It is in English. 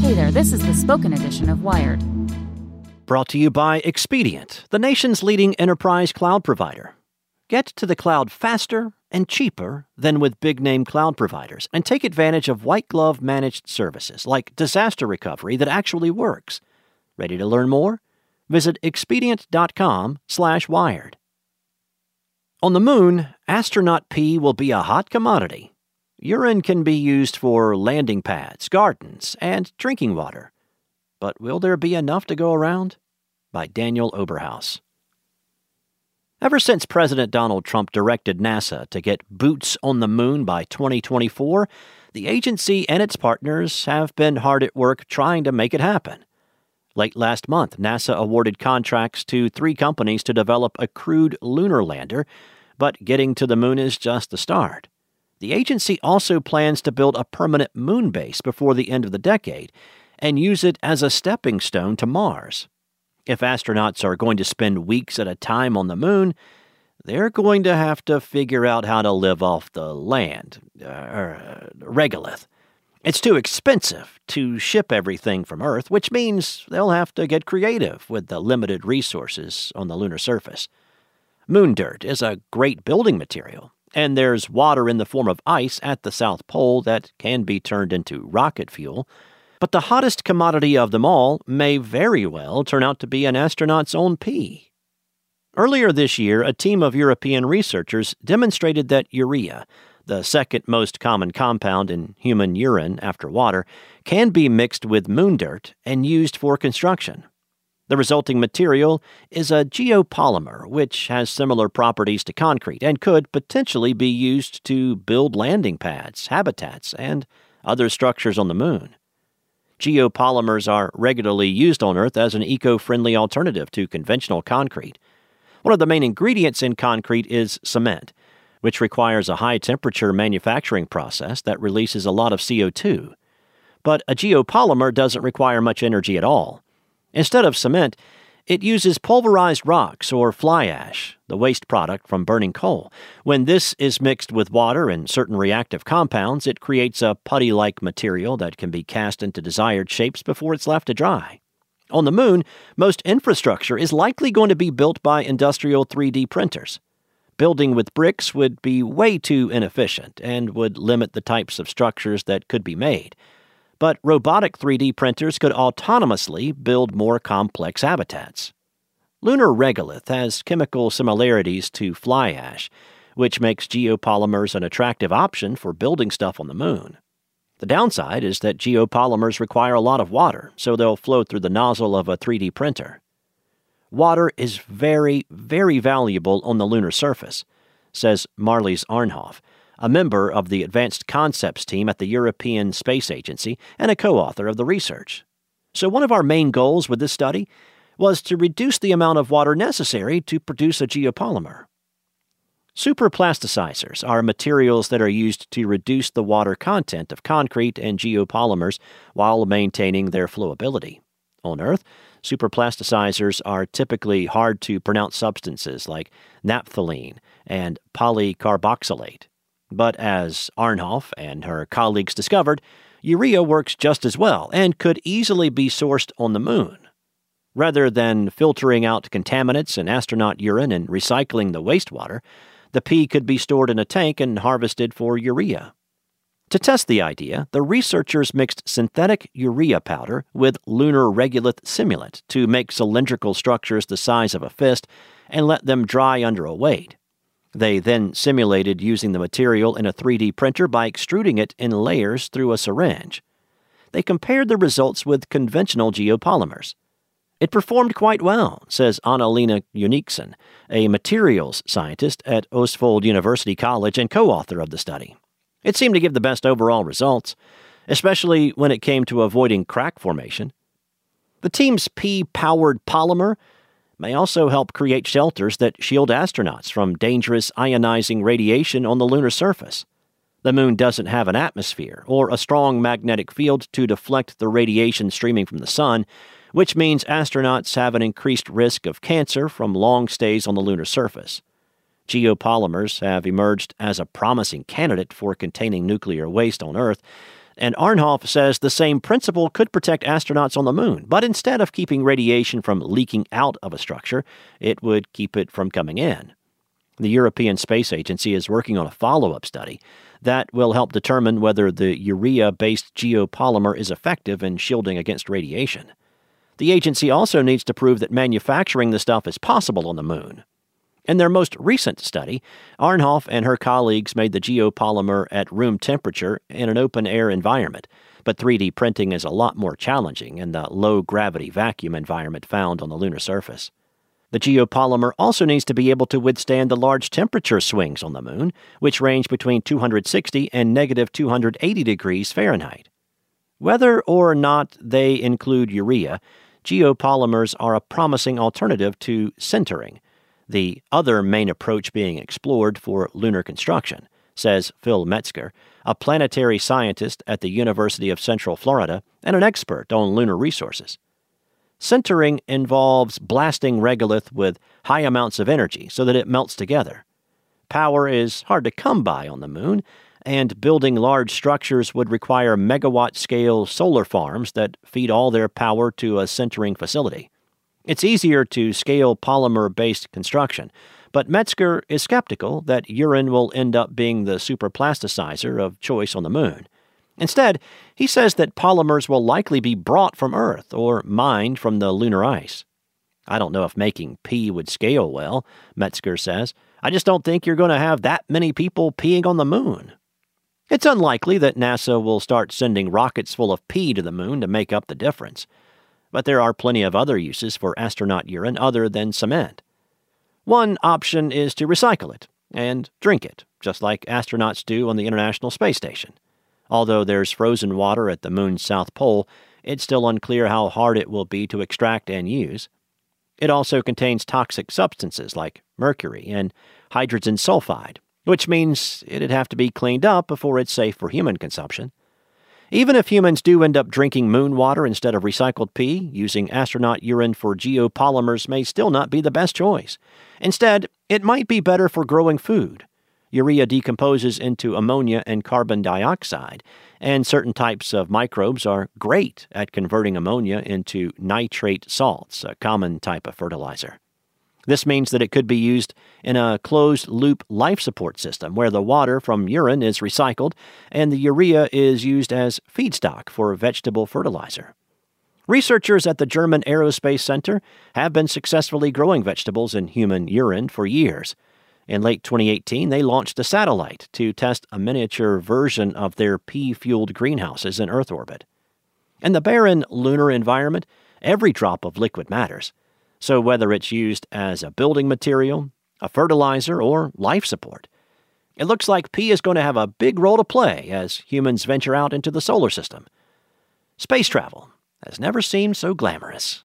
Hey there, this is the spoken edition of Wired. Brought to you by Expedient, the nation's leading enterprise cloud provider. Get to the cloud faster and cheaper than with big-name cloud providers, and take advantage of white-glove managed services like disaster recovery that actually works. Ready to learn more? Visit expedient.com/wired. On the moon, astronaut pee will be a hot commodity. Urine can be used for landing pads, gardens, and drinking water. But will there be enough to go around? By Daniel Oberhaus. Ever since President Donald Trump directed NASA to get boots on the moon by 2024, the agency and its partners have been hard at work trying to make it happen. Late last month, NASA awarded contracts to 3 companies to develop a crewed lunar lander, but getting to the moon is just the start. The agency also plans to build a permanent moon base before the end of the decade and use it as a stepping stone to Mars. If astronauts are going to spend weeks at a time on the moon, they're going to have to figure out how to live off the land, regolith. It's too expensive to ship everything from Earth, which means they'll have to get creative with the limited resources on the lunar surface. Moon dirt is a great building material, and there's water in the form of ice at the South Pole that can be turned into rocket fuel. But the hottest commodity of them all may very well turn out to be an astronaut's own pee. Earlier this year, a team of European researchers demonstrated that urea, the second most common compound in human urine after water, can be mixed with moon dirt and used for construction. The resulting material is a geopolymer, which has similar properties to concrete and could potentially be used to build landing pads, habitats, and other structures on the moon. Geopolymers are regularly used on Earth as an eco-friendly alternative to conventional concrete. One of the main ingredients in concrete is cement, which requires a high-temperature manufacturing process that releases a lot of CO2. But a geopolymer doesn't require much energy at all. Instead of cement, it uses pulverized rocks or fly ash, the waste product from burning coal. When this is mixed with water and certain reactive compounds, it creates a putty-like material that can be cast into desired shapes before it's left to dry. On the moon, most infrastructure is likely going to be built by industrial 3D printers. Building with bricks would be way too inefficient and would limit the types of structures that could be made. But robotic 3D printers could autonomously build more complex habitats. Lunar regolith has chemical similarities to fly ash, which makes geopolymers an attractive option for building stuff on the moon. The downside is that geopolymers require a lot of water, so they'll flow through the nozzle of a 3D printer. Water is very, very valuable on the lunar surface, says Marlies Arnhoff, a member of the Advanced Concepts team at the European Space Agency and a co-author of the research. So one of our main goals with this study was to reduce the amount of water necessary to produce a geopolymer. Superplasticizers are materials that are used to reduce the water content of concrete and geopolymers while maintaining their flowability. On Earth, superplasticizers are typically hard-to-pronounce substances like naphthalene and polycarboxylate. But as Arnhoff and her colleagues discovered, urea works just as well and could easily be sourced on the moon. Rather than filtering out contaminants in astronaut urine and recycling the wastewater, the pee could be stored in a tank and harvested for urea. To test the idea, the researchers mixed synthetic urea powder with lunar regolith simulant to make cylindrical structures the size of a fist and let them dry under a weight. They then simulated using the material in a 3D printer by extruding it in layers through a syringe. They compared the results with conventional geopolymers. It performed quite well, says Annalena Uniksen, a materials scientist at Østfold University College and co-author of the study. It seemed to give the best overall results, especially when it came to avoiding crack formation. The team's pee-powered polymer may also help create shelters that shield astronauts from dangerous ionizing radiation on the lunar surface. The moon doesn't have an atmosphere or a strong magnetic field to deflect the radiation streaming from the sun, which means astronauts have an increased risk of cancer from long stays on the lunar surface. Geopolymers have emerged as a promising candidate for containing nuclear waste on Earth, And Arnhoff says the same principle could protect astronauts on the moon, but instead of keeping radiation from leaking out of a structure, it would keep it from coming in. The European Space Agency is working on a follow-up study that will help determine whether the urea-based geopolymer is effective in shielding against radiation. The agency also needs to prove that manufacturing the stuff is possible on the moon. In their most recent study, Arnhoff and her colleagues made the geopolymer at room temperature in an open-air environment, but 3D printing is a lot more challenging in the low-gravity vacuum environment found on the lunar surface. The geopolymer also needs to be able to withstand the large temperature swings on the moon, which range between 260 and negative 280 degrees Fahrenheit. Whether or not they include urea, geopolymers are a promising alternative to sintering, the other main approach being explored for lunar construction, says Phil Metzger, a planetary scientist at the University of Central Florida and an expert on lunar resources. Sintering involves blasting regolith with high amounts of energy so that it melts together. Power is hard to come by on the moon, and building large structures would require megawatt-scale solar farms that feed all their power to a sintering facility. It's easier to scale polymer-based construction, but Metzger is skeptical that urine will end up being the superplasticizer of choice on the moon. Instead, he says that polymers will likely be brought from Earth or mined from the lunar ice. I don't know if making pee would scale well, Metzger says. I just don't think you're going to have that many people peeing on the moon. It's unlikely that NASA will start sending rockets full of pee to the moon to make up the difference. But there are plenty of other uses for astronaut urine other than cement. One option is to recycle it and drink it, just like astronauts do on the International Space Station. Although there's frozen water at the moon's south pole, it's still unclear how hard it will be to extract and use. It also contains toxic substances like mercury and hydrogen sulfide, which means it'd have to be cleaned up before it's safe for human consumption. Even if humans do end up drinking moon water instead of recycled pee, using astronaut urine for geopolymers may still not be the best choice. Instead, it might be better for growing food. Urea decomposes into ammonia and carbon dioxide, and certain types of microbes are great at converting ammonia into nitrate salts, a common type of fertilizer. This means that it could be used in a closed-loop life support system where the water from urine is recycled and the urea is used as feedstock for vegetable fertilizer. Researchers at the German Aerospace Center have been successfully growing vegetables in human urine for years. In late 2018, they launched a satellite to test a miniature version of their pea-fueled greenhouses in Earth orbit. In the barren lunar environment, every drop of liquid matters. So whether it's used as a building material, a fertilizer, or life support, it looks like pee is going to have a big role to play as humans venture out into the solar system. Space travel has never seemed so glamorous.